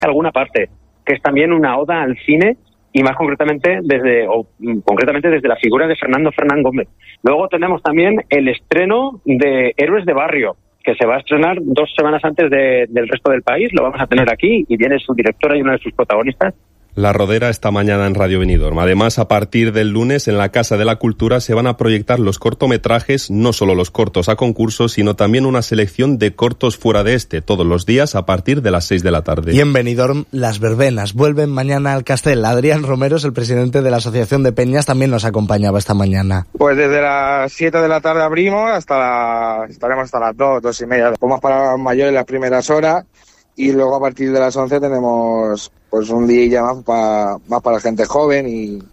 alguna parte, que es también una oda al cine y más concretamente desde la figura de Fernando Fernán Gómez. Luego tenemos también el estreno de Héroes de Barrio, que se va a estrenar 2 semanas antes del resto del país. Lo vamos a tener aquí y viene su directora y una de sus protagonistas. La Rodera esta mañana en Radio Benidorm. Además, a partir del lunes en la Casa de la Cultura se van a proyectar los cortometrajes, no solo los cortos a concurso, sino también una selección de cortos fuera de todos los días a partir de las 6 de la tarde. Y en Benidorm, las verbenas vuelven mañana al Castell. Adrián Romero es el presidente de la Asociación de Peñas, también nos acompañaba esta mañana. Pues desde las 7 de la tarde abrimos estaremos hasta las 2:30. Vamos para mayores las primeras horas y luego a partir de las 11 tenemos pues un día más para gente joven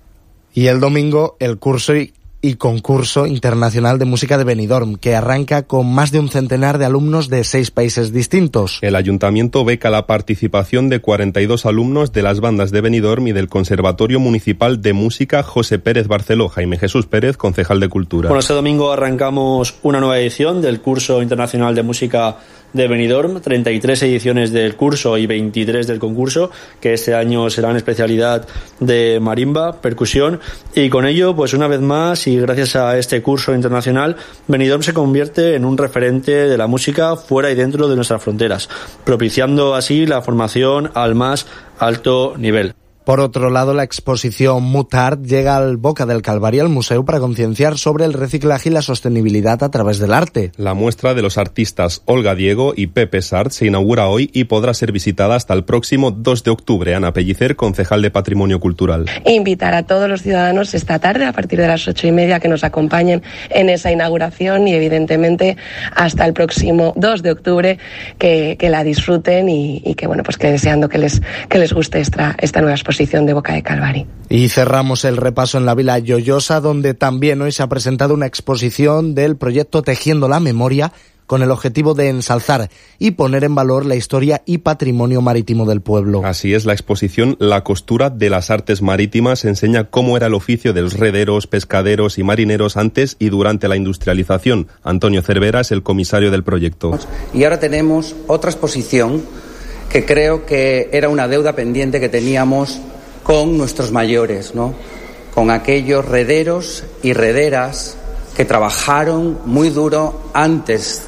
y el domingo el curso y concurso internacional de música de Benidorm, que arranca con más de un centenar de alumnos de 6 países distintos. El ayuntamiento beca la participación de 42 alumnos de las bandas de Benidorm y del Conservatorio Municipal de Música José Pérez Barceló. Jaime Jesús Pérez, concejal de Cultura. Bueno, este domingo arrancamos una nueva edición del curso internacional de música de Benidorm, 33 ediciones del curso y 23 del concurso, que este año serán especialidad de marimba, percusión, y con ello, pues una vez más, y gracias a este curso internacional, Benidorm se convierte en un referente de la música fuera y dentro de nuestras fronteras, propiciando así la formación al más alto nivel. Por otro lado, la exposición Mutart llega al Boca del Calvari al museo para concienciar sobre el reciclaje y la sostenibilidad a través del arte. La muestra de los artistas Olga Diego y Pepe Sart se inaugura hoy y podrá ser visitada hasta el próximo 2 de octubre. Ana Pellicer, concejal de Patrimonio Cultural. Invitar a todos los ciudadanos esta tarde, a partir de las 8:30, que nos acompañen en esa inauguración y, evidentemente, hasta el próximo 2 de octubre, que la disfruten y que, bueno, pues que deseando que les guste esta nueva exposición de Boca de Calvari. Y cerramos el repaso en la Vila Lloyosa, donde también hoy se ha presentado una exposición del proyecto Tejiendo la Memoria, con el objetivo de ensalzar y poner en valor la historia y patrimonio marítimo del pueblo. Así es, la exposición La costura de las artes marítimas enseña cómo era el oficio de los rederos, pescaderos y marineros antes y durante la industrialización. Antonio Cervera es el comisario del proyecto. Y ahora tenemos otra exposición que creo que era una deuda pendiente que teníamos con nuestros mayores, ¿no? Con aquellos rederos y rederas que trabajaron muy duro antes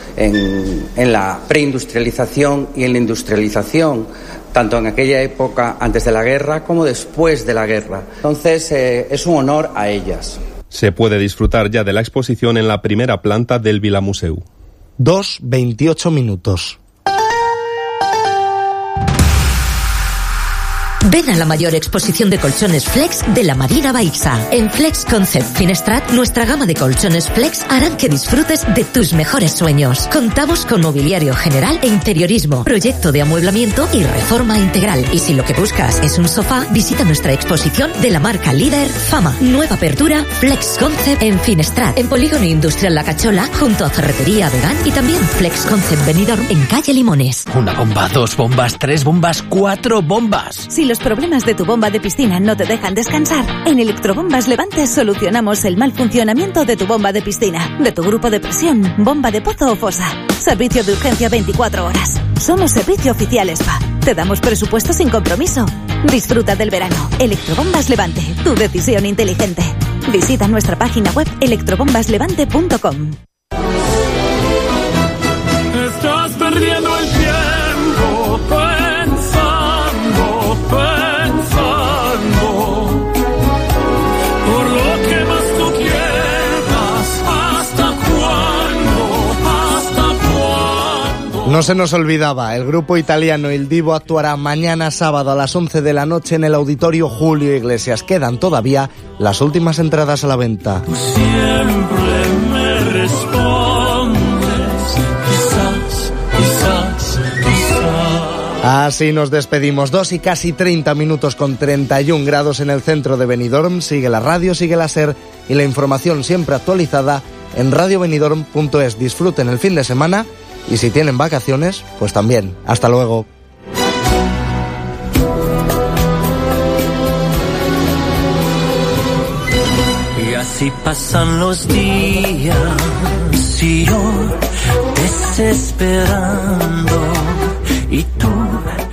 en la preindustrialización y en la industrialización, tanto en aquella época antes de la guerra como después de la guerra. Entonces es un honor a ellas. Se puede disfrutar ya de la exposición en la primera planta del Vilamuseu. 2:28. Ven a la mayor exposición de colchones Flex de la Marina Baixa. En Flex Concept Finestrat, nuestra gama de colchones Flex harán que disfrutes de tus mejores sueños. Contamos con mobiliario general e interiorismo, proyecto de amueblamiento y reforma integral. Y si lo que buscas es un sofá, visita nuestra exposición de la marca líder Fama. Nueva apertura Flex Concept en Finestrat, en Polígono Industrial La Cachola, junto a Ferretería Vegan, y también Flex Concept Benidorm en calle Limones. Una bomba, 2 bombas, 3 bombas, 4 bombas. Si los problemas de tu bomba de piscina no te dejan descansar, en Electrobombas Levante solucionamos el mal funcionamiento de tu bomba de piscina, de tu grupo de presión, bomba de pozo o fosa. Servicio de urgencia 24 horas. Somos servicio oficial SPA. Te damos presupuesto sin compromiso. Disfruta del verano. Electrobombas Levante, tu decisión inteligente. Visita nuestra página web electrobombaslevante.com. Estás perdiendo el tiempo pensando por lo que más tú quieras. ¿Hasta cuándo? No se nos olvidaba, el grupo italiano Il Divo actuará mañana sábado a las 11 de la noche en el Auditorio Julio Iglesias. Quedan todavía las últimas entradas a la venta. Tú siempre me respondes, quizás. Así nos despedimos. 2:30 con 31 grados en el centro de Benidorm. Sigue la radio, sigue la SER y la información siempre actualizada en radiobenidorm.es. Disfruten el fin de semana y si tienen vacaciones, pues también. Hasta luego. Y así pasan los días y yo desesperando y tú